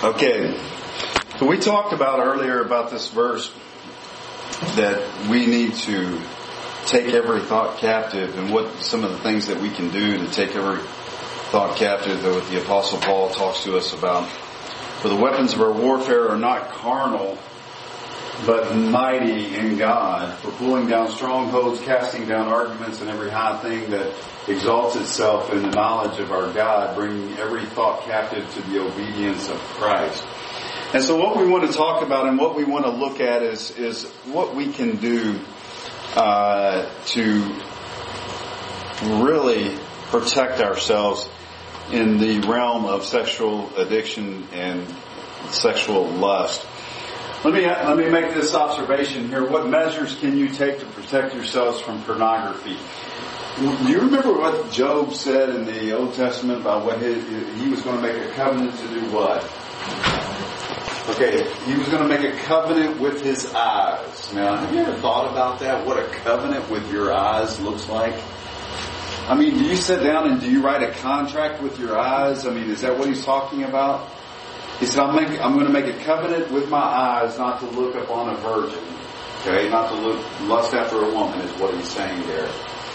Okay, so we talked about earlier about this verse that we need to take every thought captive, and what some of the things that we can do to take every thought captive that what the Apostle Paul talks to us about. For the weapons of our warfare are not carnal, but mighty in God, for pulling down strongholds, casting down arguments and every high thing that exalts itself in the knowledge of our God, bringing every thought captive to the obedience of Christ. And so what we want to talk about and what we want to look at is what we can do to really protect ourselves in the realm of sexual addiction and sexual lust. Let me make this observation here. What measures can you take to protect yourselves from pornography? Do you remember what Job said in the Old Testament about what he was going to make a covenant to do what? Okay, he was going to make a covenant with his eyes. Now, have you ever thought about that? What a covenant with your eyes looks like? I mean, do you sit down and do you write a contract with your eyes? I mean, is that what he's talking about? He said, I'm going to make a covenant with my eyes not to look upon a virgin. Okay, not to lust after a woman is what he's saying there.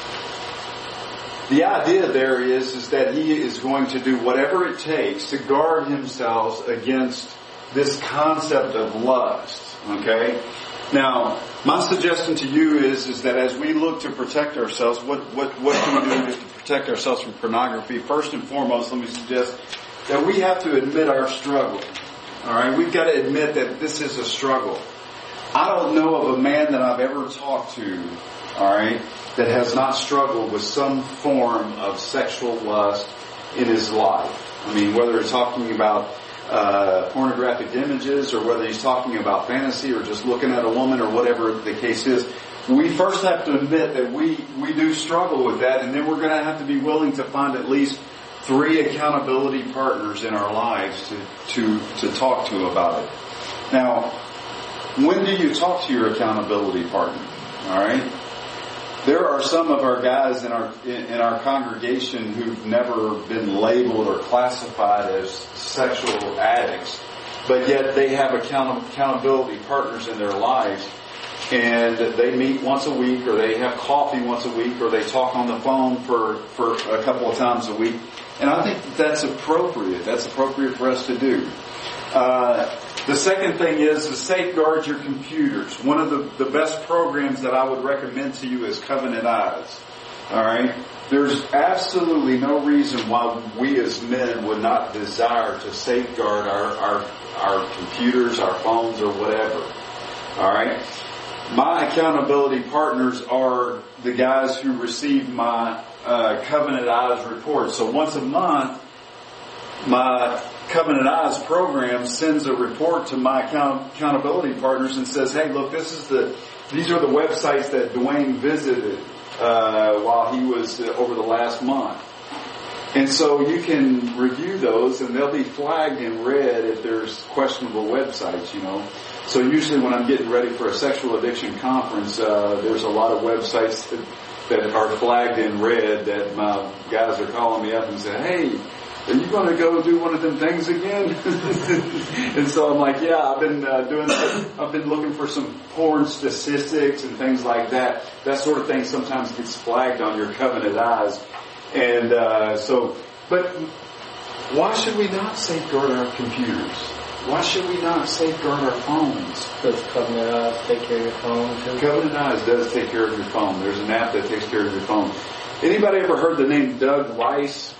The idea there is that he is going to do whatever it takes to guard himself against this concept of lust. Okay? Now, my suggestion to you is that as we look to protect ourselves, what can we do to protect ourselves from pornography? First and foremost, let me suggest that we have to admit our struggle. Alright? We've got to admit that this is a struggle. I don't know of a man that I've ever talked to, alright, that has not struggled with some form of sexual lust in his life. I mean, whether it's talking about pornographic images, or whether he's talking about fantasy, or just looking at a woman, or whatever the case is, we first have to admit that we do struggle with that, and then we're going to have to be willing to find at least 3 accountability partners in our lives to talk to about it. Now, when do you talk to your accountability partner? All right. There are some of our guys in our congregation who've never been labeled or classified as sexual addicts, but yet they have accountability partners in their lives, and they meet once a week, or they have coffee once a week, or they talk on the phone for a couple of times a week. And I think that's appropriate. That's appropriate for us to do. The second thing is to safeguard your computers. One of the best programs that I would recommend to you is Covenant Eyes. Alright? There's absolutely no reason why we as men would not desire to safeguard our computers, our phones, or whatever. Alright? My accountability partners are the guys who receive my Covenant Eyes report. So once a month, my Covenant Eyes program sends a report to my accountability partners and says, hey, look, these are the websites that Dwayne visited while he was over the last month. And so you can review those, and they'll be flagged in red if there's questionable websites, you know. So usually when I'm getting ready for a sexual addiction conference, there's a lot of websites that are flagged in red that my guys are calling me up and saying, hey, are you going to go do one of them things again? And so I'm like, yeah, I've been looking for some porn statistics and things like that. That sort of thing sometimes gets flagged on your Covenant Eyes. And but why should we not safeguard our computers? Why should we not safeguard our phones? Does Covenant Eyes take care of your phone too? Covenant Eyes does take care of your phone. There's an app that takes care of your phone. Anybody ever heard the name Doug Weiss?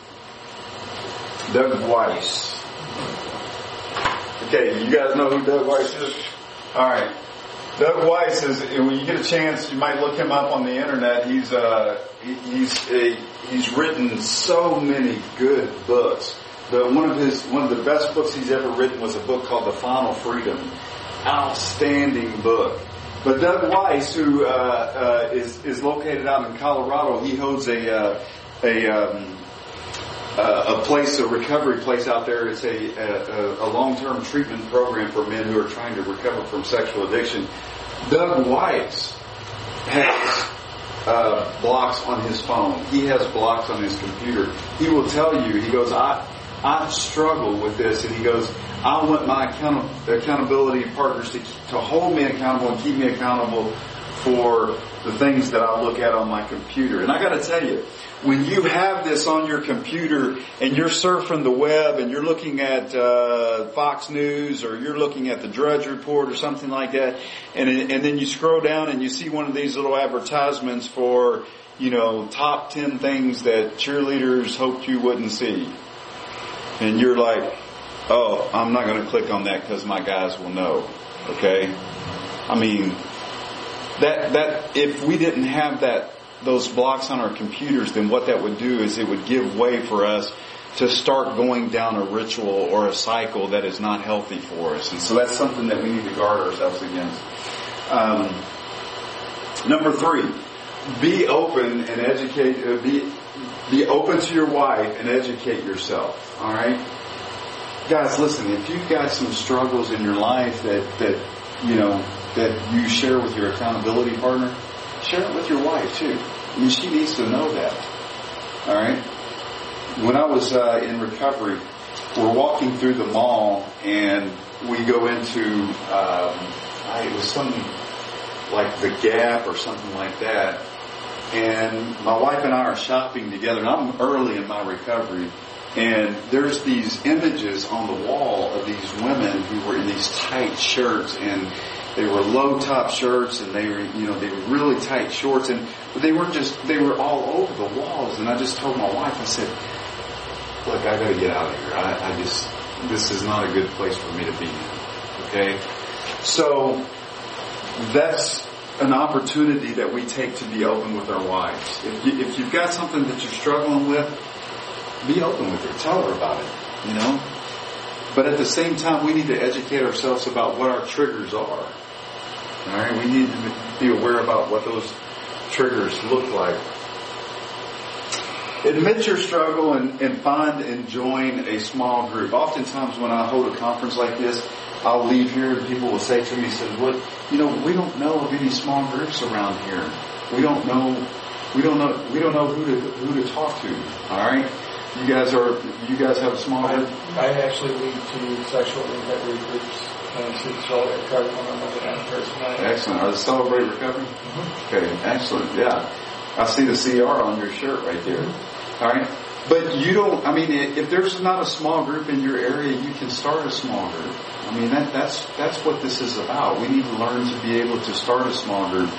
Doug Weiss. Okay, you guys know who Doug Weiss is? Alright. Doug Weiss is, when you get a chance, you might look him up on the internet. He's written so many good books. One of the best books he's ever written was a book called The Final Freedom. Outstanding book. But Doug Weiss, who is located out in Colorado, he holds a recovery place out there. It's a long-term treatment program for men who are trying to recover from sexual addiction. Doug Weiss has blocks on his phone. He has blocks on his computer. He will tell you, he goes, I struggle with this. And he goes, I want my accountability partners to hold me accountable and keep me accountable for the things that I look at on my computer. And I got to tell you, when you have this on your computer and you're surfing the web and you're looking at Fox News or you're looking at the Drudge Report or something like that, and then you scroll down and you see one of these little advertisements for, top 10 things that cheerleaders hoped you wouldn't see. And you're like, oh, I'm not going to click on that because my guys will know. Okay? I mean, that if we didn't have those blocks on our computers, then what that would do is it would give way for us to start going down a ritual or a cycle that is not healthy for us. And so that's something that we need to guard ourselves against. Number 3, be open and educate, be open to your wife and educate yourself. All right? Guys, listen, if you've got some struggles in your life that you share with your accountability partner, share it with your wife too. I mean, she needs to know that. All right? When I was in recovery, we're walking through the mall and we go into, it was something like the Gap or something like that. And my wife and I are shopping together, and I'm early in my recovery. And there's these images on the wall of these women who were in these tight shirts, and they were low top shirts, and they were really tight shorts, but they were all over the walls. And I just told my wife, I said, look, I gotta get out of here. This is not a good place for me to be in. Okay? So, that's an opportunity that we take to be open with our wives. If you've got something that you're struggling with, be open with her. Tell her about it, But at the same time, we need to educate ourselves about what our triggers are. Alright? We need to be aware about what those triggers look like. Admit your struggle and find and join a small group. Oftentimes when I hold a conference like this, I'll leave here and people will say to me, we don't know of any small groups around here. We don't know who to talk to. Alright? You guys have a small group? I actually lead 2 sexual recovery groups. Celebrate Recovery when I'm with that person. Excellent. Are they Celebrate Recovery? Mm-hmm. Okay, excellent. Yeah. I see the CR on your shirt right there. All right. But if there's not a small group in your area, you can start a small group. I mean, that's what this is about. We need to learn to be able to start a small group.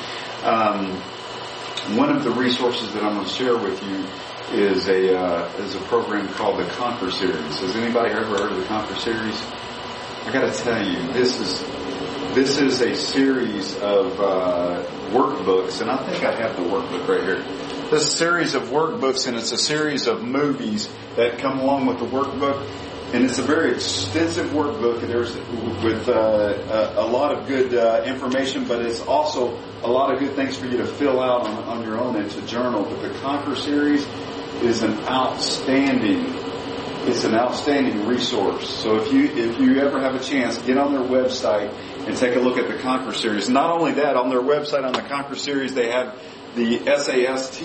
One of the resources that I'm going to share with you is a program called the Conquer Series. Has anybody ever heard of the Conquer Series? I got to tell you, this is a series of workbooks, and I think I have the workbook right here. This is a series of workbooks, and it's a series of movies that come along with the workbook, and it's a very extensive workbook. There's with a lot of good information, but it's also a lot of good things for you to fill out on your own and to journal. But the Conquer Series is an outstanding resource. So if you ever have a chance, get on their website and take a look at the Conquer Series. Not only that, on their website on the Conquer Series, they have the SAST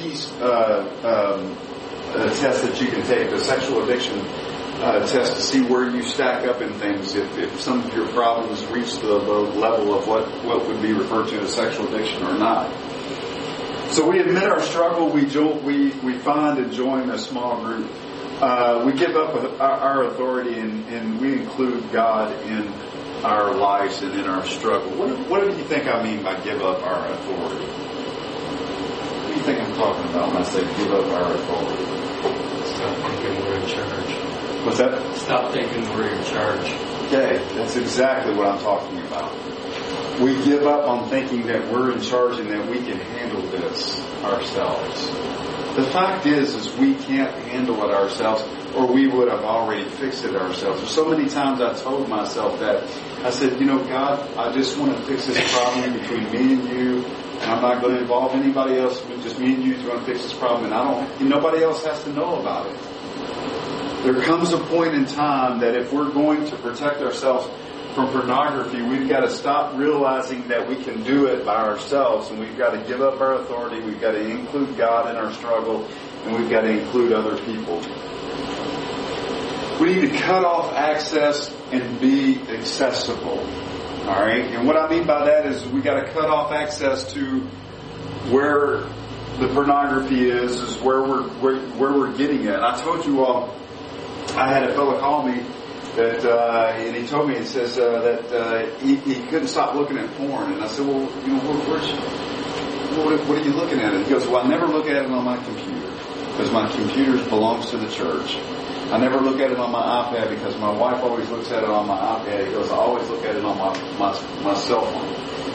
test that you can take, the sexual addiction test, to see where you stack up in things. If some of your problems reach the level of what would be referred to as sexual addiction or not. So we admit our struggle. We find and join a small group. We give up our authority and we include God in our lives and in our struggle. What do you think I mean by give up our authority? What do you think I'm talking about when I say give up our authority? Stop thinking we're in charge. What's that? Stop thinking we're in charge. Okay, that's exactly what I'm talking about. We give up on thinking that we're in charge and that we can handle this ourselves. The fact is we can't handle it ourselves, or we would have already fixed it ourselves. There's so many times I told myself that. I said, God, I just want to fix this problem between me and you, and I'm not going to involve anybody else. Just me and you are going to fix this problem, and nobody else has to know about it. There comes a point in time that if we're going to protect ourselves from pornography, we've got to stop realizing that we can do it by ourselves, and we've got to give up our authority. We've got to include God in our struggle, and we've got to include other people. We need to cut off access and be accessible. All right? And what I mean by that is we got to cut off access to where the pornography is where we're getting it. I told you all, I had a fellow call me that, and he told me, he says that he couldn't stop looking at porn. And I said, well, you know, what are you looking at? And he goes, well, I never look at it on my computer because my computer belongs to the church. I never look at it on my iPad because my wife always looks at it on my iPad. He goes, I always look at it on my cell phone.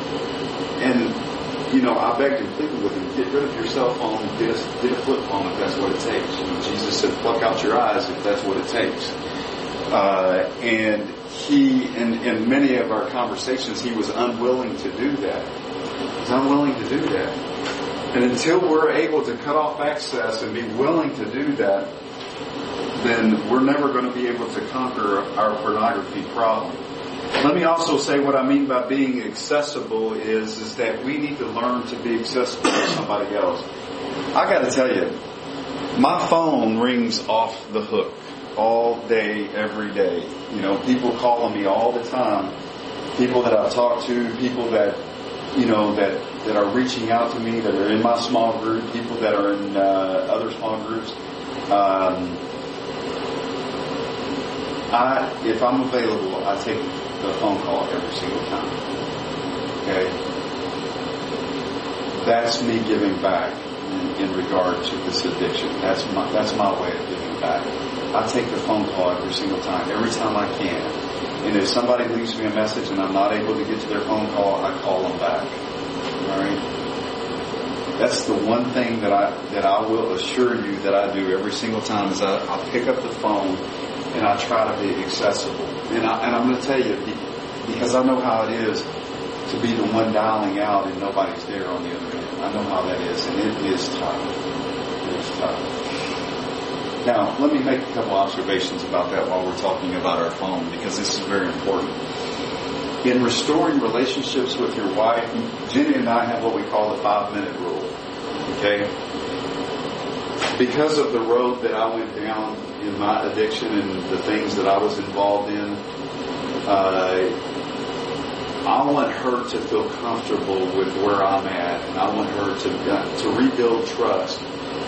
And, you know, I begged and pleaded with him, get rid of your cell phone, get a flip phone if that's what it takes. You know, Jesus said, pluck out your eyes if that's what it takes. And he, in many of our conversations, he was unwilling to do that. He was unwilling to do that. And until we're able to cut off access and be willing to do that, then we're never going to be able to conquer our pornography problem. Let me also say what I mean by being accessible is that we need to learn to be accessible to somebody else. I got to tell you, my phone rings off the hook all day, every day. You know, people calling me all the time. People that I've talked to, people that, you know, that are reaching out to me, that are in my small group, people that are in other small groups. If I'm available, I take the phone call every single time. Okay? That's me giving back in regard to this addiction. That's my way of giving back. I take the phone call every single time I can. And if somebody leaves me a message and I'm not able to get to their phone call, I call them back. Alright? That's the one thing that I will assure you that I do every single time is I pick up the phone and I try to be accessible. And I'm going to tell you, because I know how it is to be the one dialing out and nobody's there on the other end. I know how that is, and it is tough. It is tough. Now, let me make a couple observations about that while we're talking about our phone, because this is very important. In restoring relationships with your wife, Jenny and I have what we call the 5-minute rule. Okay? Because of the road that I went down in my addiction and the things that I was involved in, I want her to feel comfortable with where I'm at, and I want her to rebuild trust.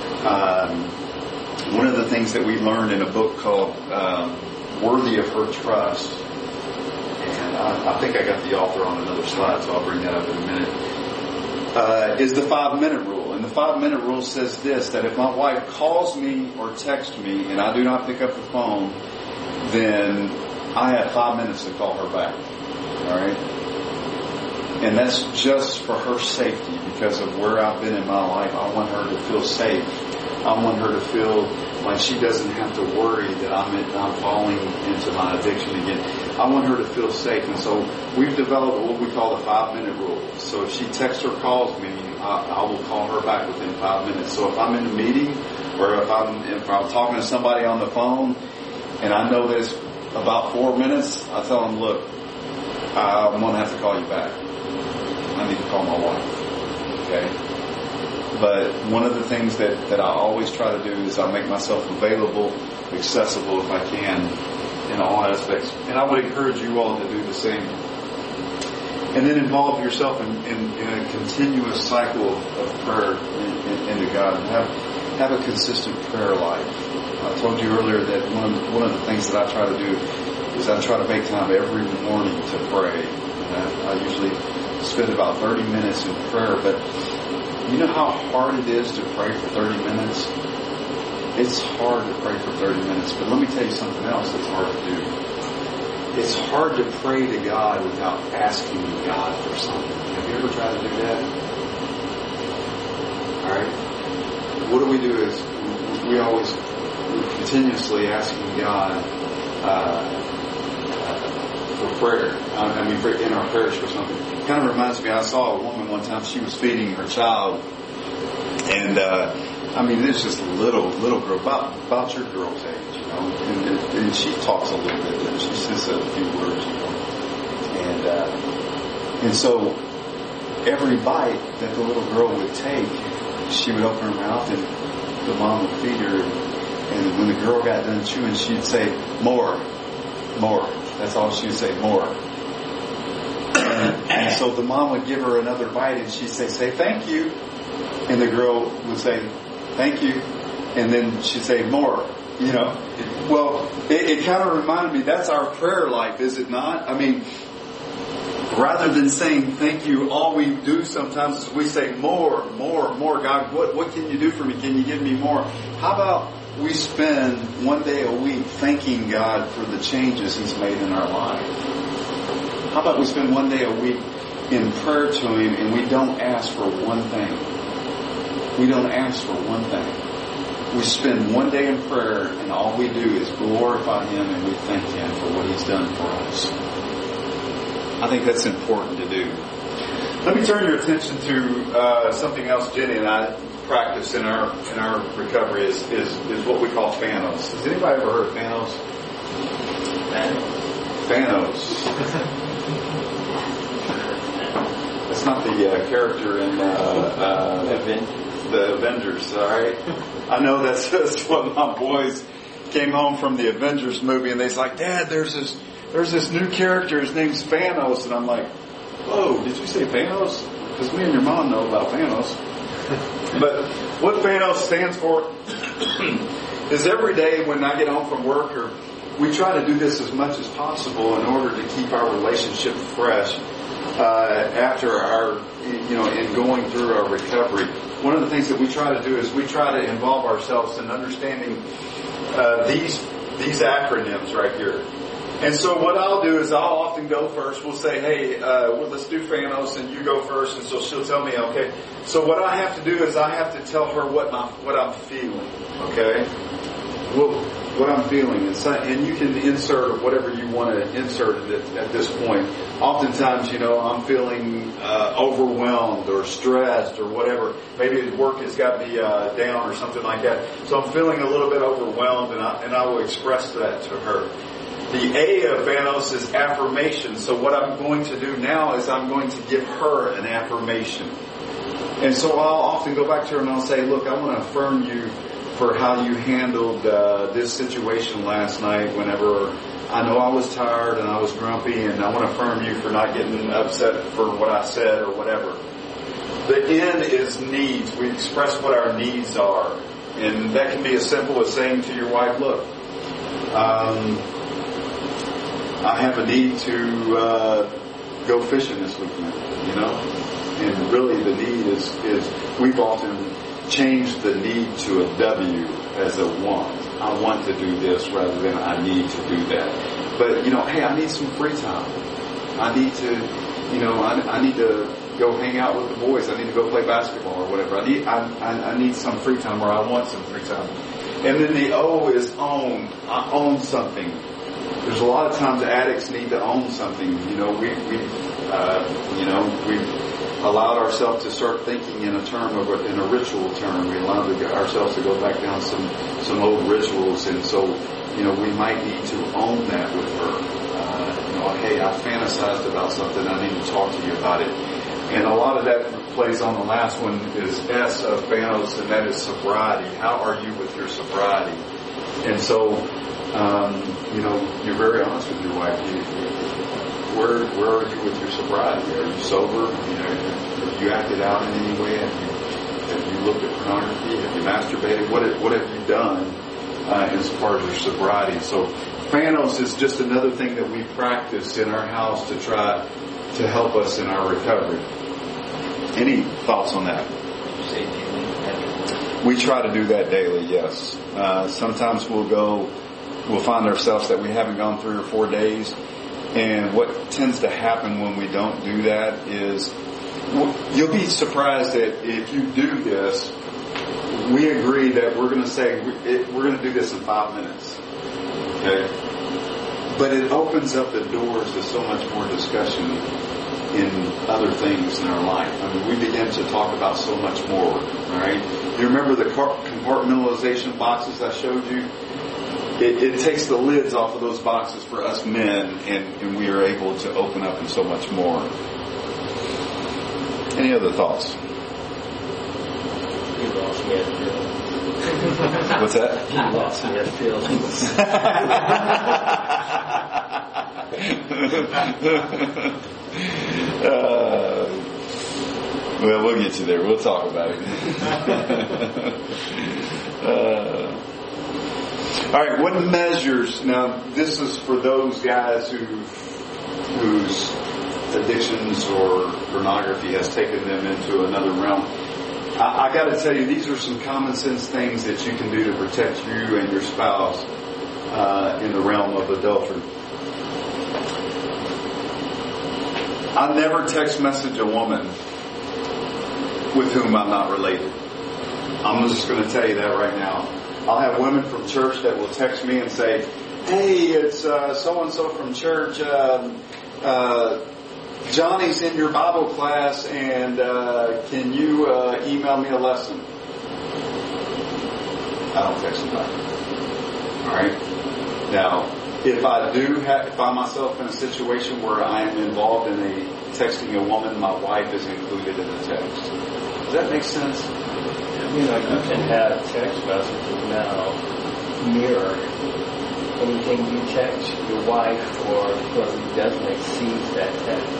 One of the things that we learned in a book called Worthy of Her Trust, and I think I got the author on another slide, so I'll bring that up in a minute, is the 5-minute rule. And the 5-minute rule says this, that if my wife calls me or texts me and I do not pick up the phone, then I have 5 minutes to call her back. Alright? And that's just for her safety, because of where I've been in my life. I want her to feel safe. I want her to feel like she doesn't have to worry that I'm falling into my addiction again. I want her to feel safe. And so we've developed what we call the 5-minute rule. So if she texts or calls me, I will call her back within 5 minutes. So if I'm in a meeting or if I'm talking to somebody on the phone and I know that it's about 4 minutes, I tell them, look, I'm going to have to call you back. I need to call my wife. Okay? But one of the things that I always try to do is I make myself available, accessible if I can in all aspects. And I would encourage you all to do the same. And then involve yourself in a continuous cycle of prayer into God, and have a consistent prayer life. I told you earlier that one of the things that I try to do is I try to make time every morning to pray. And I usually spend about 30 minutes in prayer, but you know how hard it is to pray for 30 minutes? It's hard to pray for 30 minutes, but let me tell you something else that's hard to do. It's hard to pray to God without asking God for something. Have you ever tried to do that? Alright? What we do is we're continuously asking God for prayer. In our prayers for something. It kind of reminds me, I saw a woman one time, she was feeding her child, and it's just a little girl, about your girl's age, you know, and she talks a little bit, and she says a few words, you know, and so every bite that the little girl would take, she would open her mouth and the mom would feed her, And when the girl got done chewing, she'd say, more. That's all she'd say, more. And so the mom would give her another bite and she'd say thank you. And the girl would say, thank you. And then she'd say, more. Well, it kind of reminded me, that's our prayer life, is it not? I mean, rather than saying thank you, all we do sometimes is we say more. God, what can you do for me? Can you give me more? How about we spend one day a week thanking God for the changes He's made in our life? How about we spend one day a week in prayer to Him and we don't ask for one thing? We don't ask for one thing. We spend one day in prayer and all we do is glorify Him and we thank Him for what He's done for us. I think that's important to do. Let me turn your attention to something else Jenny and I practice in our recovery is what we call Thanos. Has anybody ever heard of Thanos? Thanos. That's not the character in the Avengers, all right? I know that's what my boys came home from the Avengers movie, and they's like, Dad, there's this new character. His name's Thanos, and I'm like, whoa, did you say Thanos? Because me and your mom know about Thanos. But what Thanos stands for is every day when I get home from work, or we try to do this as much as possible in order to keep our relationship fresh after our, in going through our recovery. One of the things that we try to do is we try to involve ourselves in understanding these acronyms right here. And so what I'll do is I'll often go first. We'll say, hey, let's do Thanos, and you go first. And so she'll tell me, okay. So what I have to do is I have to tell her what I'm feeling, okay? What I'm feeling. And you can insert whatever you want to insert at this point. Oftentimes, I'm feeling overwhelmed or stressed or whatever. Maybe work has got me down or something like that. So I'm feeling a little bit overwhelmed, and I will express that to her. The A of Thanos is affirmation. So what I'm going to do now is I'm going to give her an affirmation. And so I'll often go back to her and I'll say, look, I want to affirm you for how you handled this situation last night whenever I know I was tired and I was grumpy, and I want to affirm you for not getting upset for what I said or whatever. The N is needs. We express what our needs are. And that can be as simple as saying to your wife, look, I have a need to go fishing this weekend, And really the need is we've often changed the need to a W as a want. I want to do this rather than I need to do that. But, hey, I need some free time. I need to, I need to go hang out with the boys. I need to go play basketball or whatever. I need some free time, or I want some free time. And then the O is own. I own something. There's a lot of times addicts need to own something. We've allowed ourselves to start thinking in a ritual term. We allowed ourselves to go back down some old rituals, and so we might need to own that with her. Hey, I fantasized about something. I need to talk to you about it. And a lot of that plays on the last one is S of Thanos, and that is sobriety. How are you with your sobriety? And so, you're very honest with your wife. Where are you with your sobriety? Are you sober? Have you acted out in any way? Have you looked at pornography? Have you masturbated? What have you done as far as your sobriety? So Thanos is just another thing that we practice in our house to try to help us in our recovery. Any thoughts on that? We try to do that daily, yes. Sometimes we'll find ourselves that we haven't gone 3 or 4 days. And what tends to happen when we don't do that is you'll be surprised that if you do this, we agree that we're going to say we're going to do this in 5 minutes. Okay? But it opens up the doors to so much more discussion in other things in our life. I mean, we begin to talk about so much more. All right? You remember the compartmentalization boxes I showed you? It takes the lids off of those boxes for us men, and we are able to open up in so much more. Any other thoughts? What's that? You lost me at feelings. Well, we'll get you there. We'll talk about it. All right, what measures? Now, this is for those guys whose addictions or pornography has taken them into another realm. I got to tell you, these are some common sense things that you can do to protect you and your spouse in the realm of adultery. I never text message a woman with whom I'm not related. I'm just going to tell you that right now. I'll have women from church that will text me and say, "Hey, it's so-and-so from church. Johnny's in your Bible class, and can you email me a lesson?" I don't text them back. All right? Now, if I do find myself in a situation where I am involved in texting a woman, my wife is included in the text. Does that make sense? You can have text messages now mirror anything you text your wife or whoever you designate sees that text.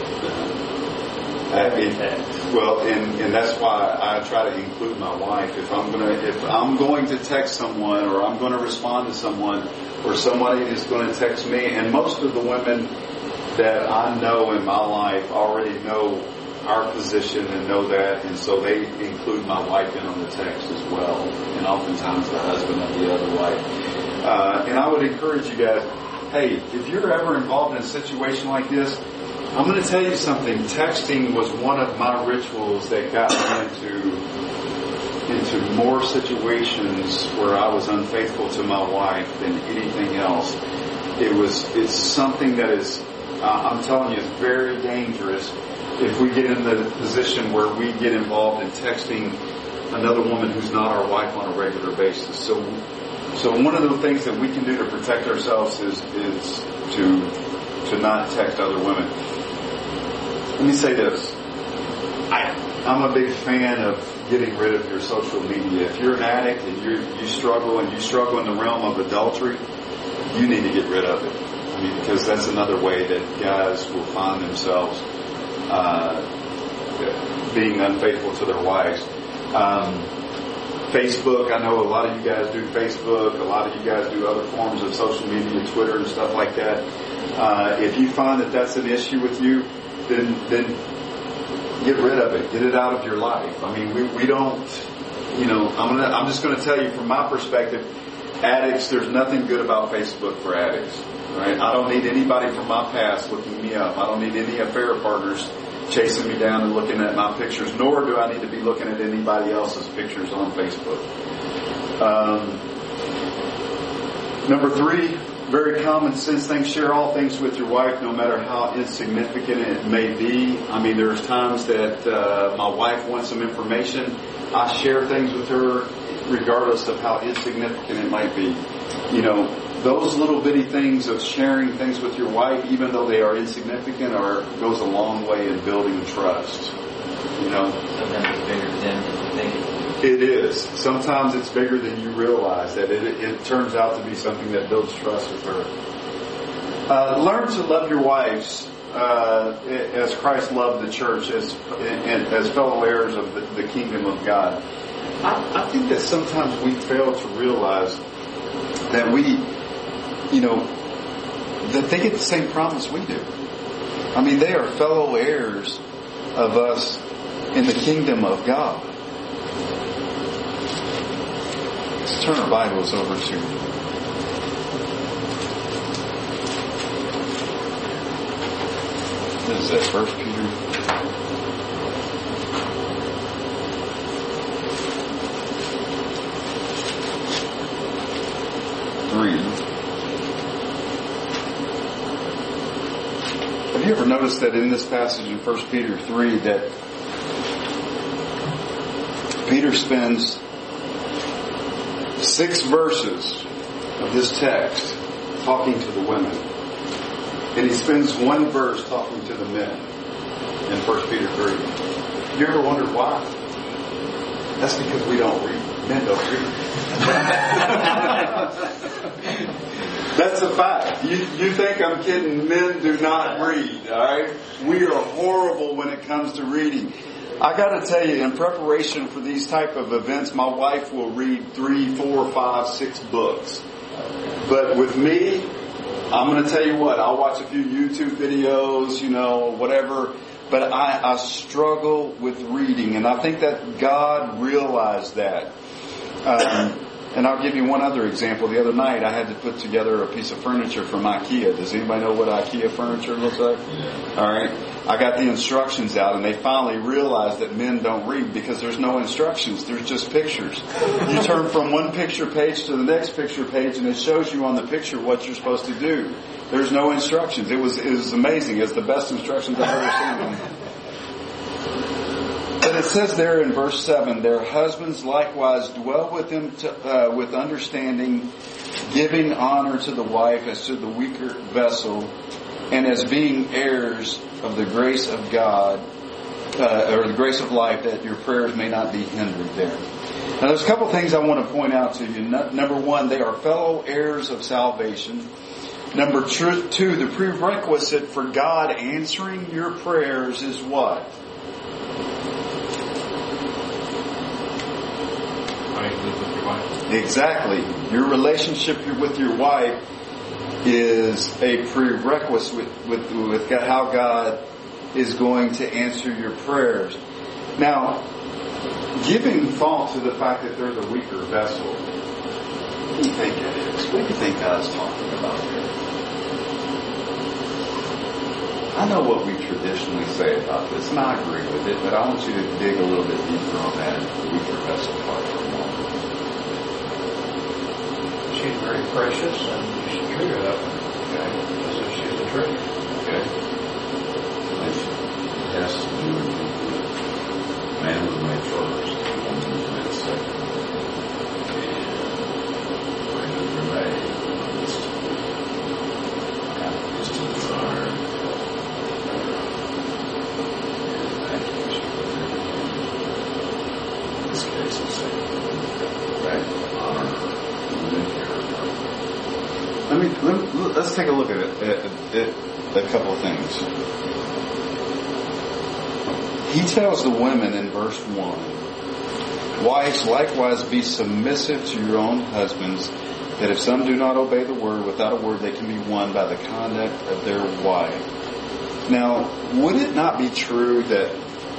Well, and that's why I try to include my wife. If I'm going to text someone, or I'm going to respond to someone, or somebody is going to text me, and most of the women that I know in my life already know our position and know that, and so they include my wife in on the text as well, and oftentimes the husband of the other wife. And I would encourage you guys, hey, if you're ever involved in a situation like this, I'm going to tell you something. Texting was one of my rituals that got me into more situations where I was unfaithful to my wife than anything else. It's something that is, I'm telling you, it's very dangerous if we get in the position where we get involved in texting another woman who's not our wife on a regular basis. So one of the things that we can do to protect ourselves is to not text other women. Let me say this. I'm a big fan of getting rid of your social media. If you're an addict and you struggle in the realm of adultery, you need to get rid of it. I mean, because that's another way that guys will find themselves being unfaithful to their wives. Facebook, I know a lot of you guys do Facebook. A lot of you guys do other forms of social media, Twitter and stuff like that. If you find that that's an issue with you, then get rid of it. Get it out of your life. I mean, we don't, I'm just going to tell you from my perspective, addicts, there's nothing good about Facebook for addicts. Right? I don't need anybody from my past looking me up. I don't need any affair partners chasing me down and looking at my pictures, nor do I need to be looking at anybody else's pictures on Facebook. Number 3, very common sense thing, share all things with your wife, no matter how insignificant it may be. I mean, there's times that my wife wants some information. I share things with her regardless of how insignificant it might be. Those little bitty things of sharing things with your wife, even though they are insignificant, goes a long way in building trust. Sometimes it's bigger than you think. It is. Sometimes it's bigger than you realize. That it turns out to be something that builds trust with her. Learn to love your wives as Christ loved the church, as fellow heirs of the kingdom of God. I think that sometimes we fail to realize that that they get the same promise we do. I mean, they are fellow heirs of us in the kingdom of God. Let's turn our Bibles over to what is that, 1 Peter? Have you ever noticed that in this passage in 1 Peter 3 that Peter spends 6 verses of this text talking to the women, and he spends 1 verse talking to the men in 1 Peter 3. You ever wondered why? That's because we don't read. Men don't read. That's a fact. You think I'm kidding? Men do not read, alright? We are horrible when it comes to reading. I gotta tell you, in preparation for these type of events, my wife will read 3, 4, 5, 6 books. But with me, I'm gonna tell you what, I'll watch a few YouTube videos, whatever, but I struggle with reading, and I think that God realized that. And I'll give you one other example. The other night, I had to put together a piece of furniture from IKEA. Does anybody know what IKEA furniture looks like? Yeah. All right. I got the instructions out, and they finally realized that men don't read because there's no instructions. There's just pictures. You turn from one picture page to the next picture page, and it shows you on the picture what you're supposed to do. There's no instructions. It was amazing. It's the best instructions I've ever seen. But it says there in verse 7, their husbands likewise dwell with them with understanding, giving honor to the wife as to the weaker vessel, and as being heirs of the grace of God, or the grace of life, that your prayers may not be hindered there. Now there's a couple things I want to point out to you. Number one, they are fellow heirs of salvation. Number two, the prerequisite for God answering your prayers is what? Exactly. Your relationship with your wife is a prerequisite with how God is going to answer your prayers. Now, giving thought to the fact that they're the weaker vessel, what do you think it is? What do you think God's talking about here? I know what we traditionally say about this, and I agree with it, but I want you to dig a little bit deeper on that weaker vessel part for a moment. She's very precious, and you should treat her that way. Okay? As if she's a treasure. Okay? It has to do with man was made first, woman was made second. And when we're made, it's just a desire. In this case, it's right, honor her. Let's take a look at it, a couple of things. He tells the women in verse 1, wives, likewise be submissive to your own husbands, that if some do not obey the word, without a word they can be won by the conduct of their wife. Now, would it not be true that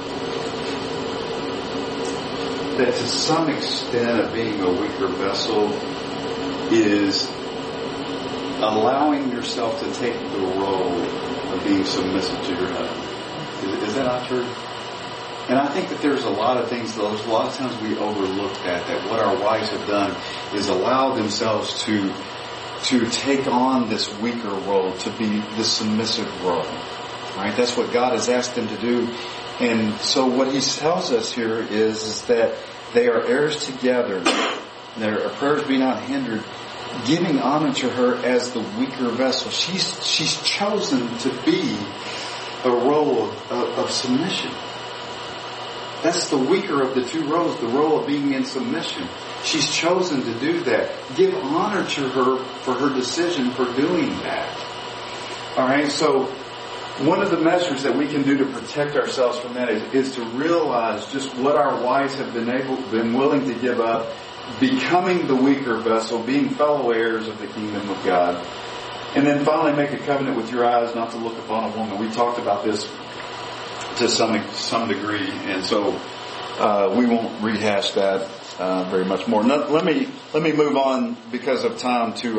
to some extent of being a weaker vessel is allowing yourself to take the role of being submissive to your husband? Is that not true? And I think that there's a lot of things, a lot of times we overlook that what our wives have done is allow themselves to take on this weaker role, to be the submissive role. Right? That's what God has asked them to do. And so what He tells us here is that they are heirs together. Their prayers be not hindered, giving honor to her as the weaker vessel. She's chosen to be a role of submission. That's the weaker of the two roles, the role of being in submission. She's chosen to do that. Give honor to her for her decision for doing that. Alright, so one of the measures that we can do to protect ourselves from that is to realize just what our wives have been willing to give up, becoming the weaker vessel, being fellow heirs of the kingdom of God. And then finally make a covenant with your eyes not to look upon a woman. We talked about this to some degree, and so we won't rehash that very much more. Now, let me move on because of time to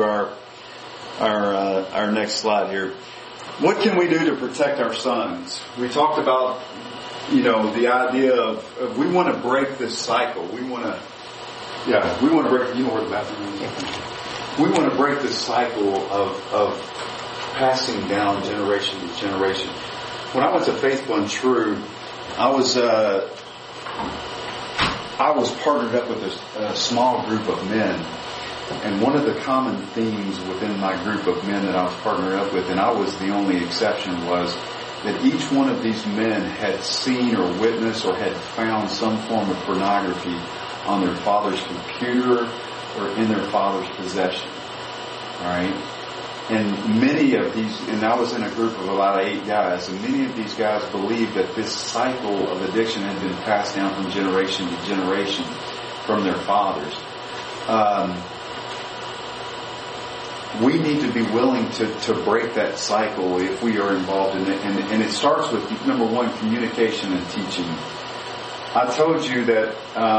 our next slide here. What can we do to protect our sons? We talked about, the idea of we want to break this cycle. We want to break, where the bathroom is? We want to break this cycle of passing down generation to generation. When I went to Faithful and True, I was partnered up with a small group of men. And one of the common themes within my group of men that I was partnered up with, and I was the only exception, was that each one of these men had seen or witnessed or had found some form of pornography on their father's computer, or in their father's possession. Alright? And many of these, and I was in a group of about 8 guys, and many of these guys believed that this cycle of addiction had been passed down from generation to generation from their fathers. We need to be willing to break that cycle if we are involved in it. And it starts with, number one, communication and teaching. I told you that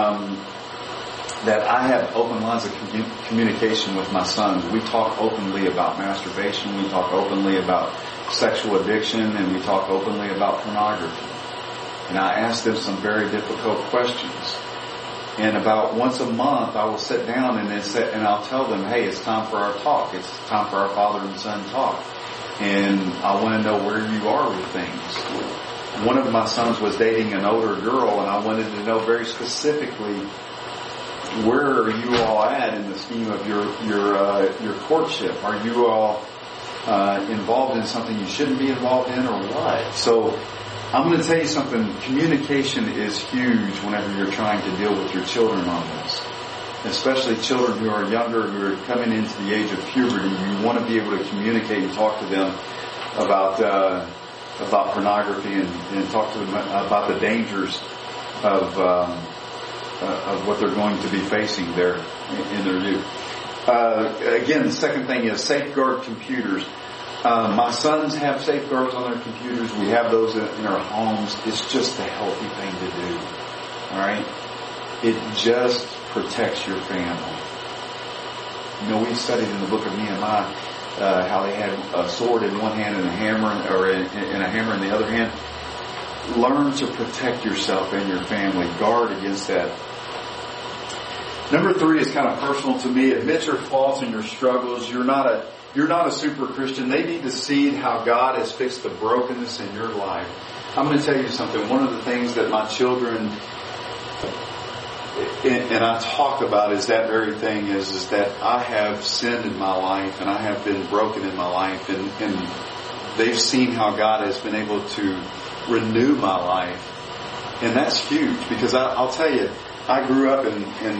I have open lines of communication with my sons. We talk openly about masturbation. We talk openly about sexual addiction. And we talk openly about pornography. And I ask them some very difficult questions. And about once a month, I will sit down and I'll tell them, hey, it's time for our talk. It's time for our father and son talk. And I want to know where you are with things. One of my sons was dating an older girl, and I wanted to know very specifically, where are you all at in the scheme of your courtship? Are you all involved in something you shouldn't be involved in, or what? So I'm going to tell you something. Communication is huge whenever you're trying to deal with your children on this. Especially children who are younger, who are coming into the age of puberty. You want to be able to communicate and talk to them about pornography and talk to them about the dangers of what they're going to be facing there in their youth. Again, the second thing is safeguard computers. My sons have safeguards on their computers. We have those in our homes. It's just a healthy thing to do. Alright? It just protects your family. You know, we studied in the book of Nehemiah how they had a sword in one hand and a hammer, or in a hammer in the other hand. Learn to protect yourself and your family. Guard against that. Number 3 is kind of personal to me. Admit your faults and your struggles. You're not a super Christian. They need to see how God has fixed the brokenness in your life. I'm going to tell you something. One of the things that my children and I talk about is that very thing is that I have sinned in my life and I have been broken in my life, and they've seen how God has been able to renew my life, and that's huge, because I'll tell you, I grew up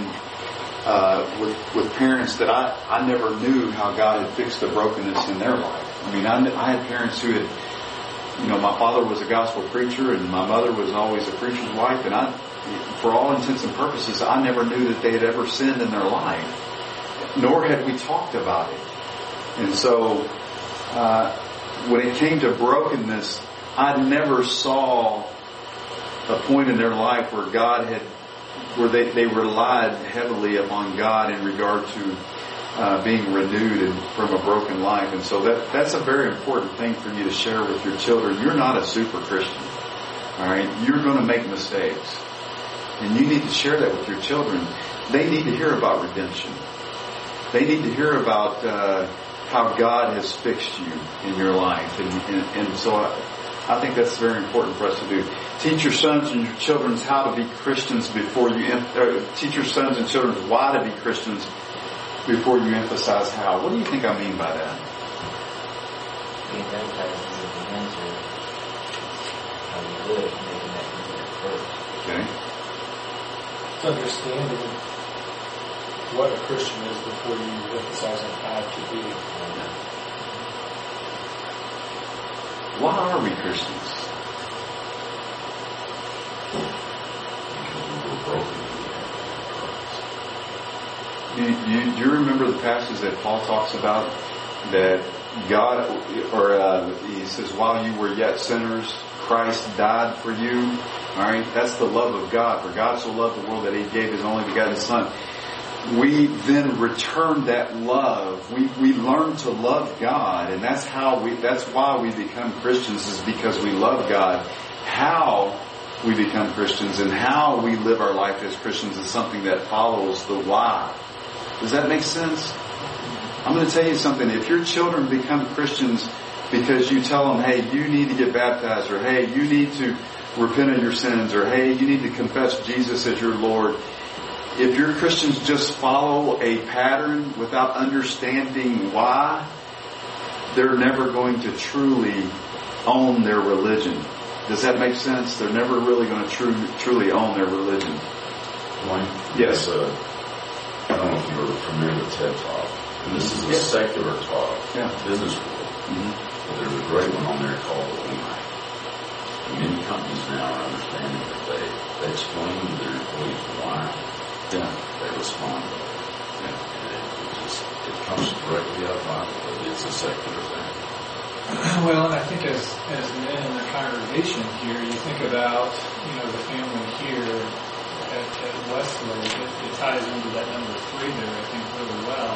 with parents that I never knew how God had fixed the brokenness in their life. I mean, I had parents who had, my father was a gospel preacher and my mother was always a preacher's wife, and for all intents and purposes, I never knew that they had ever sinned in their life, nor had we talked about it. And so, when it came to brokenness, I never saw a point in their life where they relied heavily upon God in regard to being renewed from a broken life. And so that's a very important thing for you to share with your children. You're not a super Christian. Alright? You're going to make mistakes. And you need to share that with your children. They need to hear about redemption. They need to hear about how God has fixed you in your life. And so I think that's very important for us to do. Teach your sons and your children how to be Christians before you... teach your sons and children why to be Christians before you emphasize how. What do you think I mean by that? Being baptized is the answer. How you live, making that easier first. Okay. It's understanding what a Christian is before you emphasize on how to be. Why are we Christians? Do you remember the passage that Paul talks about that God, he says, while you were yet sinners, Christ died for you. All right, that's the love of God. For God so loved the world that He gave His only begotten Son. We then return that love. We learn to love God, and that's why we become Christians, is because we love God. How we become Christians and how we live our life as Christians is something that follows the why. Does that make sense? I'm going to tell you something. If your children become Christians because you tell them, hey, you need to get baptized, or hey, you need to repent of your sins, or hey, you need to confess Jesus as your Lord. If your Christians just follow a pattern without understanding why, they're never going to truly own their religion. Does that make sense? They're never really going to truly own their religion. One. Yes. don't know if you're familiar with TED Talk. And this is a secular talk, business school. But there's a great one on there called Impact. And many companies now are understanding that they explain to their employees why they respond to it. And it comes directly out of the Bible, but it's a secular thing. Well, and I think as men in the congregation here, you think about, the family here at Westlake, it ties into that number 3 there, I think, really well.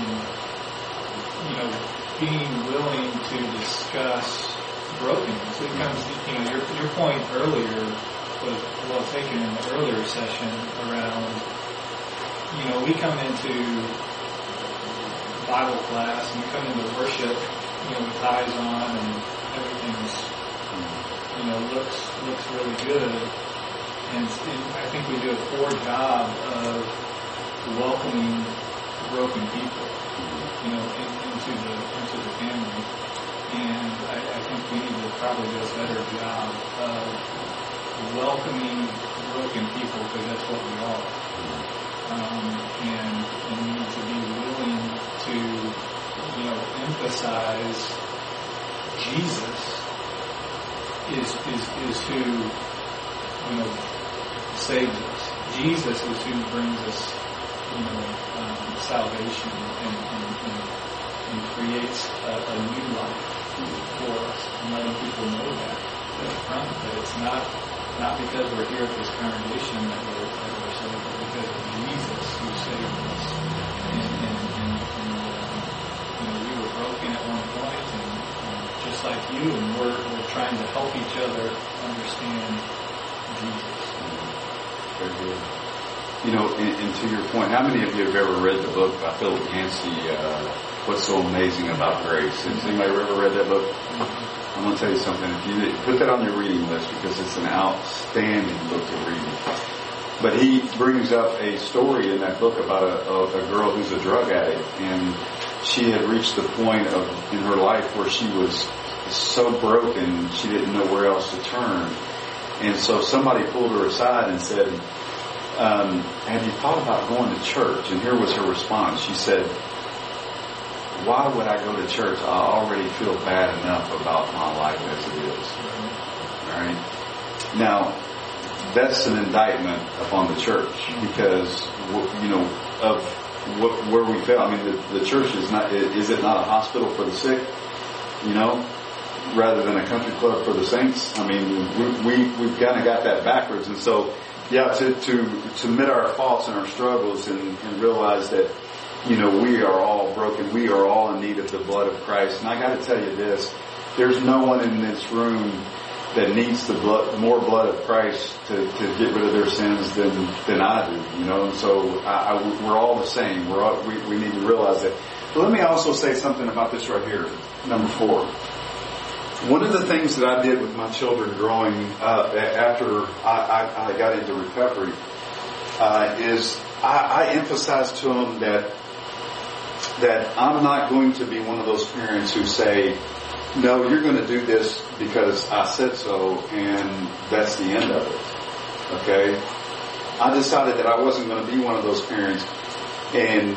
And, being willing to discuss brokenness. It comes, your point earlier was well taken in the earlier session around, we come into Bible class and we come into worship, with ties on and everything's, looks really good. And I think we do a poor job of welcoming broken people, into the family. And I think we need to probably do a better job of welcoming broken people, because that's what we are. And we need to be willing to, emphasize Jesus is who, saves us. Jesus is who brings us, salvation and creates a new life for us, and letting people know that it's not because we're here at this congregation that we're saved, but because of Jesus who saved us. And we were broken at one point, and just like you, and we're trying to help each other understand Jesus. Very good. And to your point, how many of you have ever read the book by Philip Yancey, What's So Amazing About Grace? Has anybody ever read that book? I'm going to tell you something. If you put that on your reading list, because it's an outstanding book to read. But he brings up a story in that book about a girl who's a drug addict, and she had reached the point in her life where she was so broken she didn't know where else to turn. And so somebody pulled her aside and said, have you thought about going to church? And here was her response. She said, why would I go to church? I already feel bad enough about my life as it is. All right. Now, that's an indictment upon the church, because, of where we fail. I mean, the church is it not a hospital for the sick? Rather than a country club for the saints. I mean, we've kind of got that backwards. And so, to admit our faults and our struggles and realize that, we are all broken. We are all in need of the blood of Christ. And I got to tell you this, there's no one in this room that needs more blood of Christ to get rid of their sins than I do, And so we're all the same. We need to realize that. But let me also say something about this right here, number 4. One of the things that I did with my children growing up after I got into recovery is I emphasized to them that I'm not going to be one of those parents who say, no, you're going to do this because I said so, and that's the end of it. Okay? I decided that I wasn't going to be one of those parents. And,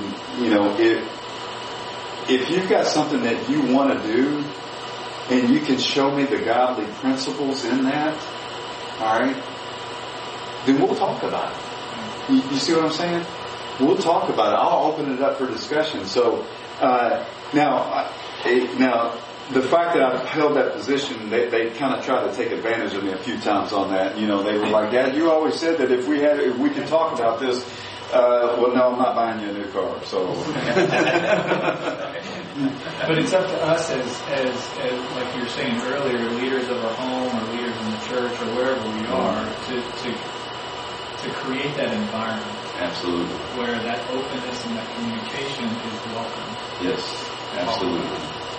if you've got something that you want to do, and you can show me the godly principles in that, all right, then we'll talk about it. You see what I'm saying? We'll talk about it. I'll open it up for discussion. So now, the fact that I held that position, they kind of tried to take advantage of me a few times on that. They were like, Dad, you always said that if we could talk about this. Well, no, I'm not buying you a new car. So, but it's up to us as like you were saying earlier, leaders of our home or leaders in the church or wherever we are, to create that environment. Absolutely. Where that openness and that communication is welcome. Yes, absolutely.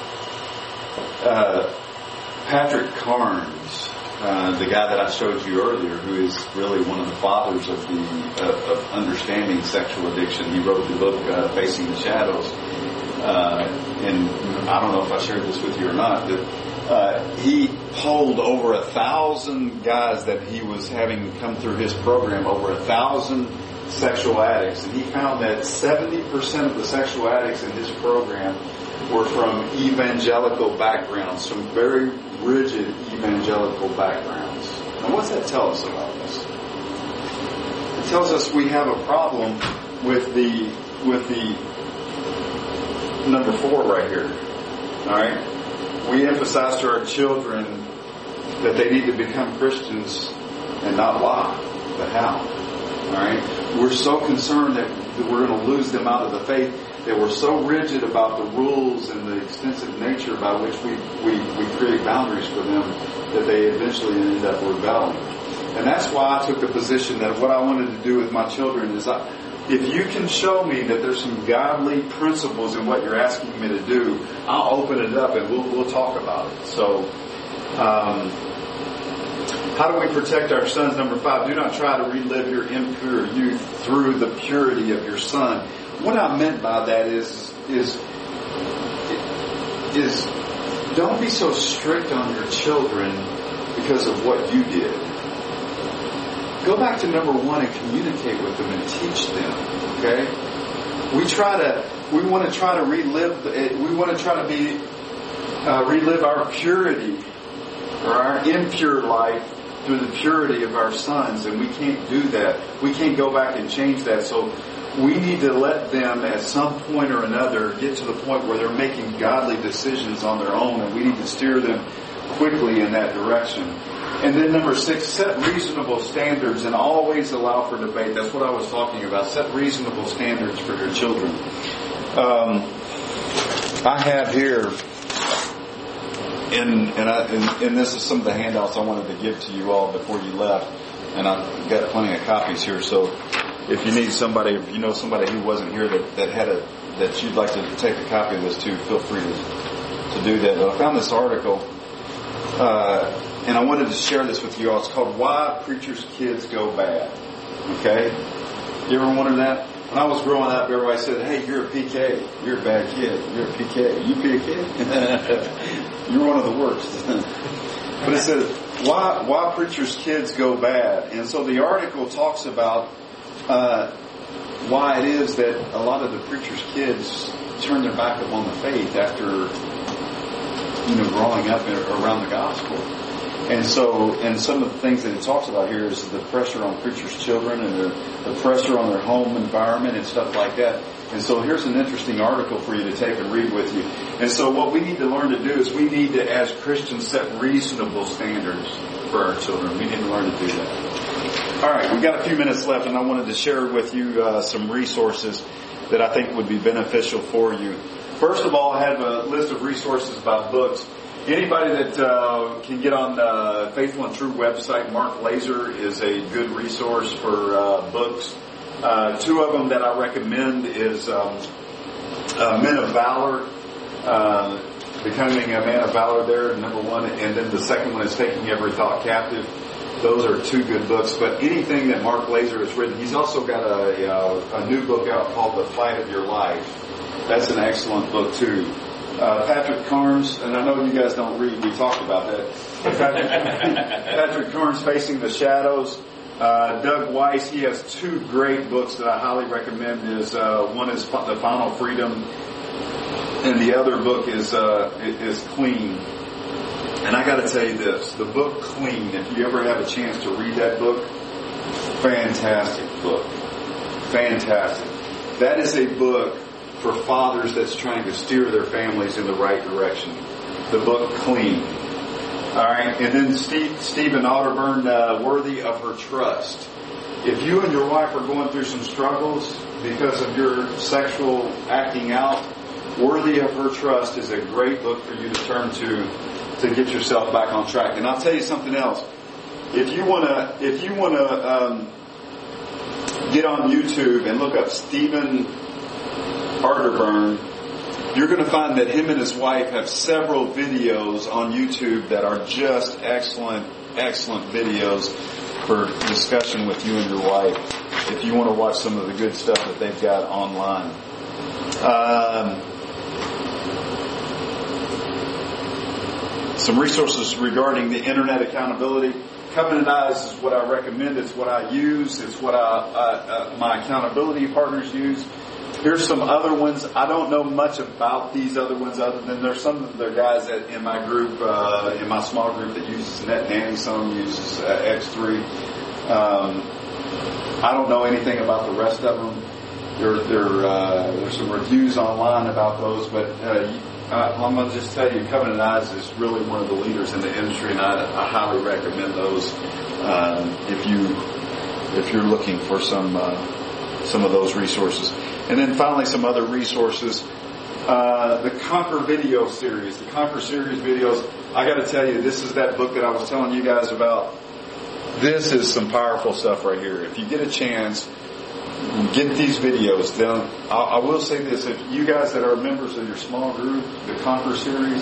Patrick Carnes, the guy that I showed you earlier, who is really one of the fathers of understanding sexual addiction. He wrote the book Facing the Shadows, and I don't know if I shared this with you or not, but he polled over 1,000 guys that he was having come through his program, over 1,000 sexual addicts, and he found that 70% of the sexual addicts in his program were from evangelical backgrounds, some very rigid evangelical backgrounds. Now, what's that tell us about us? It tells us we have a problem with the number 4 right here. All right, we emphasize to our children that they need to become Christians and not lie, but how? All right, we're so concerned that we're going to lose them out of the faith that we're so rigid about the rules and the extensive nature by which we create boundaries for them that they eventually end up rebelling. And that's why I took the position that what I wanted to do with my children is, if you can show me that there's some godly principles in what you're asking me to do, I'll open it up and we'll talk about it. So, how do we protect our sons? Number 5, do not try to relive your impure youth through the purity of your son. What I meant by that is don't be so strict on your children because of what you did. Go back to number 1 and communicate with them and teach them. Okay? We want to try to relive our purity or our impure life through the purity of our sons, and we can't do that. We can't go back and change that. So we need to let them at some point or another get to the point where they're making godly decisions on their own, and we need to steer them quickly in that direction. And then number 6, set reasonable standards and always allow for debate. That's what I was talking about. Set reasonable standards for your children. I have here, and this is some of the handouts I wanted to give to you all before you left, and I've got plenty of copies here. So if you need somebody, if you know somebody who wasn't here that you'd like to take a copy of this to, feel free to do that. But I found this article, and I wanted to share this with you all. It's called "Why Preachers' Kids Go Bad." Okay, you ever wondered that? When I was growing up, everybody said, "Hey, you're a PK. You're a bad kid. You're a PK. You PK? You're one of the worst." But it says, "Why preachers' kids go bad?" And so the article talks about why it is that a lot of the preachers' kids turn their back upon the faith after growing up around the gospel. And some of the things that it talks about here is the pressure on preachers' children and the pressure on their home environment and stuff like that. And so here's an interesting article for you to take and read with you. And so what we need to learn to do is we need to, as Christians, set reasonable standards for our children. We need to learn to do that. All right, we've got a few minutes left, and I wanted to share with you some resources that I think would be beneficial for you. First of all, I have a list of resources by books. Anybody that can get on the Faithful and True website, Mark Laser is a good resource for books. 2 of them that I recommend is Men of Valor, Becoming a Man of Valor there, number 1, and then the second one is Taking Every Thought Captive. Those are 2 good books, but anything that Mark Laser has written, he's also got a new book out called The Fight of Your Life. That's an excellent book too. Patrick Carnes, and I know you guys don't read, we talked about that. Patrick Carnes, Facing the Shadows. Doug Weiss, he has 2 great books that I highly recommend. One is The Final Freedom, and the other book is Clean. And I got to tell you this, the book Clean, if you ever have a chance to read that book, fantastic book. Fantastic. That is a book for fathers that's trying to steer their families in the right direction. The book Clean. All right, and then Stephen Otterburn, Worthy of Her Trust. If you and your wife are going through some struggles because of your sexual acting out, Worthy of Her Trust is a great book for you to turn to get yourself back on track. And I'll tell you something else. If you wanna get on YouTube and look up Stephen Otterburn, you're going to find that him and his wife have several videos on YouTube that are just excellent videos for discussion with you and your wife if you want to watch some of the good stuff that they've got online. Some resources regarding the internet accountability. Covenant Eyes is what I recommend. It's what I use. It's what my accountability partners use. Here's some other ones. I don't know much about these other ones other than there's some of the guys that in my group, in my small group that uses NetNanny. Some uses X3. I don't know anything about the rest of them. There's some reviews online about those, but I'm going to just tell you, Covenant Eyes is really one of the leaders in the industry, and I highly recommend those if you're looking for some of those resources. And then finally, some other resources. The Conquer video series, the Conquer series videos. I got to tell you, this is that book that I was telling you guys about. This is some powerful stuff right here. If you get a chance, get these videos done. I will say this: if you guys that are members of your small group, the Conquer series,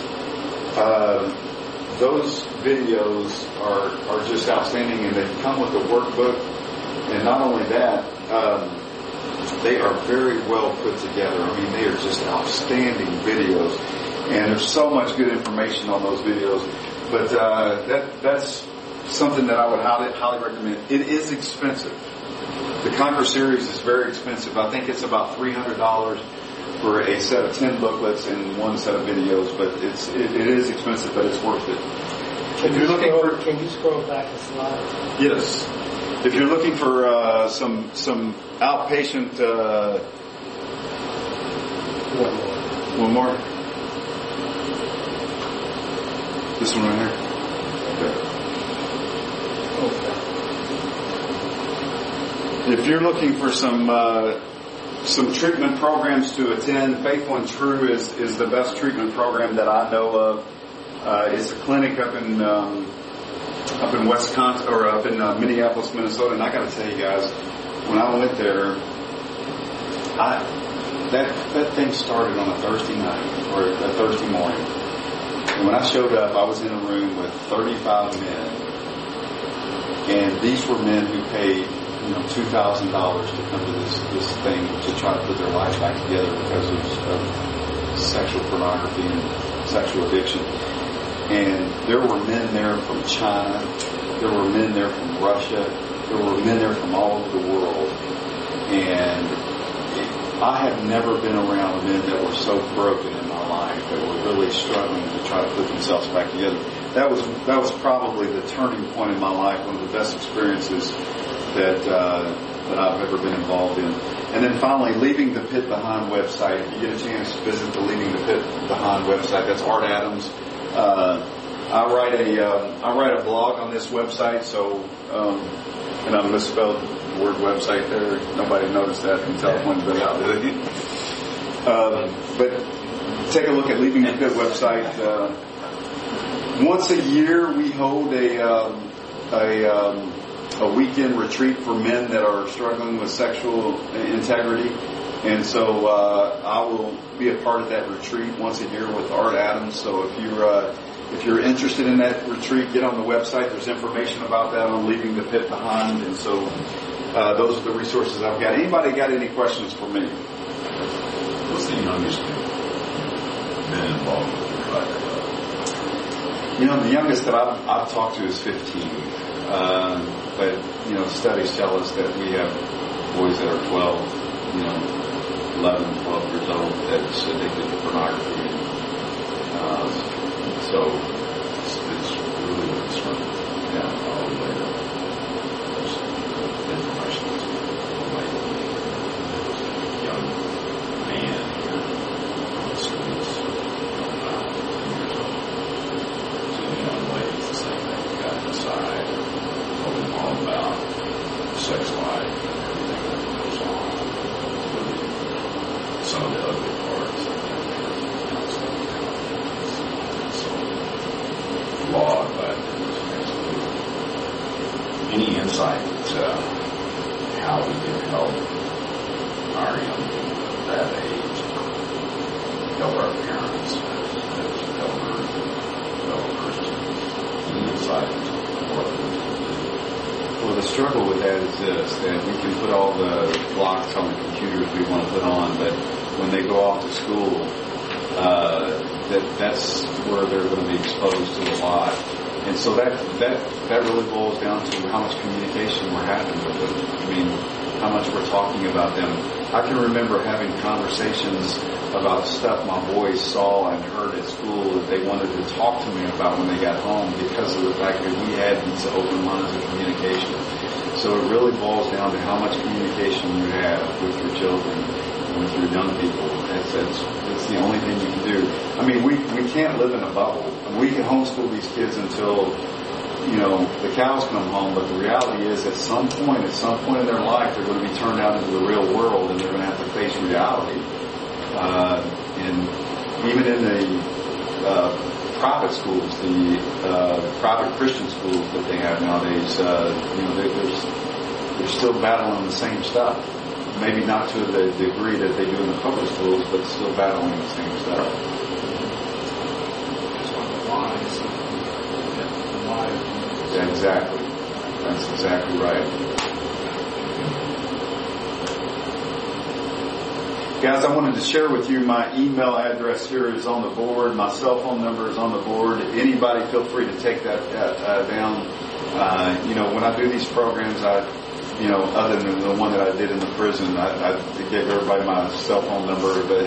those videos are just outstanding, and they come with a workbook. And not only that, they are very well put together. I mean, they are just outstanding videos, and there's so much good information on those videos. But that's something that I would highly recommend. It is expensive. The Conquer series is very expensive. I think it's about $300 for a set of 10 booklets and one set of videos. But it is expensive, but it's worth it. Can you scroll back a slide? Yes. If you're looking for some outpatient, one more. This one right here. Okay. If you're looking for some treatment programs to attend, Faithful and True is the best treatment program that I know of. It's a clinic up in Wisconsin or up in Minneapolis, Minnesota, and I got to tell you guys, when I went there, that thing started on a Thursday night or a Thursday morning, and when I showed up, I was in a room with 35 men, and these were men who paid $2,000 to come to this thing to try to put their life back together because of sexual pornography and sexual addiction. And there were men there from China, there were men there from Russia, there were men there from all over the world. And I have never been around men that were so broken in my life, that were really struggling to try to put themselves back together. That was probably the turning point in my life, one of the best experiences that I've ever been involved in. And then finally, Leaving the Pit Behind website. If you get a chance to visit the Leaving the Pit Behind website, that's Art Adams. I write a blog on this website, so and I misspelled the word website there. Nobody noticed that until I pointed that out, did it? But take a look at Leaving the Pit website. Once a year, we hold a weekend retreat for men that are struggling with sexual integrity. And so I will be a part of that retreat once a year with Art Adams. So if you're interested in that retreat, get on the website. There's information about that on Leaving the Pit Behind. And so those are the resources I've got. Anybody got any questions for me? What's the youngest been involved with the project? The youngest that I've talked to is 15. But studies tell us that we have boys that are 12, 11, 12 years old that's addicted to pornography. So it's really concerning. Yeah, all the way to information that's young man here on the streets, 10 years old. So the young ladies, the same thing. You got to decide, told them all about sex life and everything that goes on. Some of the ugly parts that so flawed, but any insight into how we can help our young people at that age, help our parents as elder Christians, any insight into what we can do? Well, the struggle with that is this, that we can put all the blocks on the computers we want to put on, but when they go off to school, that's where they're going to be exposed to a lot. And so that really boils down to how much communication we're having with them. I mean, how much we're talking about them. I can remember having conversations about stuff my boys saw and heard at school that they wanted to talk to me about when they got home because of the fact that we had these open lines of communication. So it really boils down to how much communication you have with your children and with your young people. That's the only thing you can do. I mean, we can't live in a bubble. We can homeschool these kids until, the cows come home, but the reality is at some point in their life, they're going to be turned out into the real world and they're going to have to face reality. And even in the private schools, the private Christian schools that they have nowadays, they're still battling the same stuff. Maybe not to the degree that they do in the public schools, but still battling the same stuff. That's one of the lies. The lies. Yeah, exactly. That's exactly right. Guys, I wanted to share with you my email address here is on the board. My cell phone number is on the board. Anybody feel free to take that down. When I do these programs, other than the one that I did in the prison, I gave everybody my cell phone number, but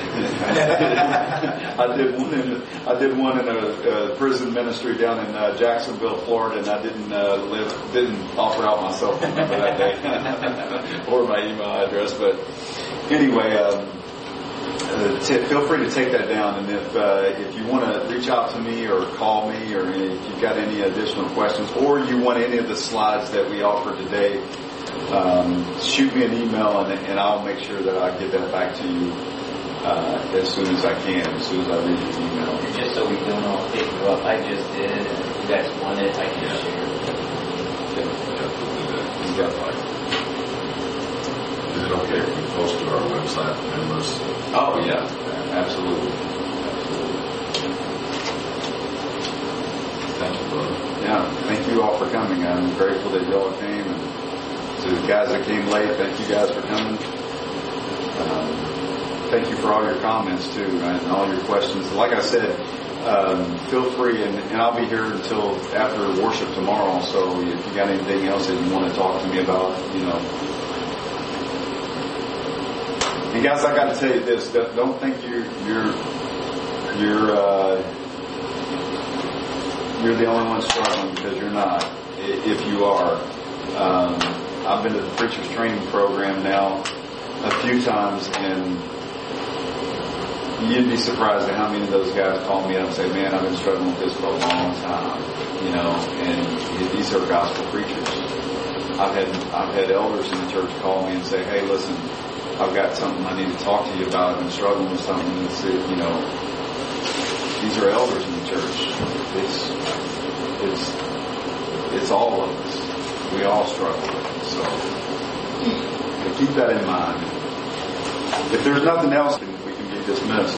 I did one in a prison ministry down in Jacksonville, Florida, and I didn't offer out my cell phone number that day or my email address. But anyway, feel free to take that down, and if you want to reach out to me or call me, or if you've got any additional questions, or you want any of the slides that we offered today, shoot me an email, and I'll make sure that I get that back to you as soon as I can, as soon as I read your email. And just so we don't all pick you up, I just did it, and if you guys want it, I can share it. Is it okay if we post to our website for members? Oh, yeah. Absolutely. Thank you, brother. Yeah, thank you all for coming. I'm grateful that y'all came, and to the guys that came late, thank you guys for coming. Thank you for all your comments too, right, and all your questions. Like I said, feel free, and I'll be here until after worship tomorrow. So if you got anything else that you want to talk to me about, And guys, I got to tell you this: don't think you're the only one struggling, because you're not. If you are, I've been to the preacher's training program now a few times, and you'd be surprised at how many of those guys call me up and say, "Man, I've been struggling with this for a long time," and these are gospel preachers. I've had elders in the church call me and say, "Hey, listen, I've got something I need to talk to you about. I've been struggling with something." And these are elders in the church. It's all of us. We all struggle with it. So keep that in mind. If there's nothing else, we can be dismissed.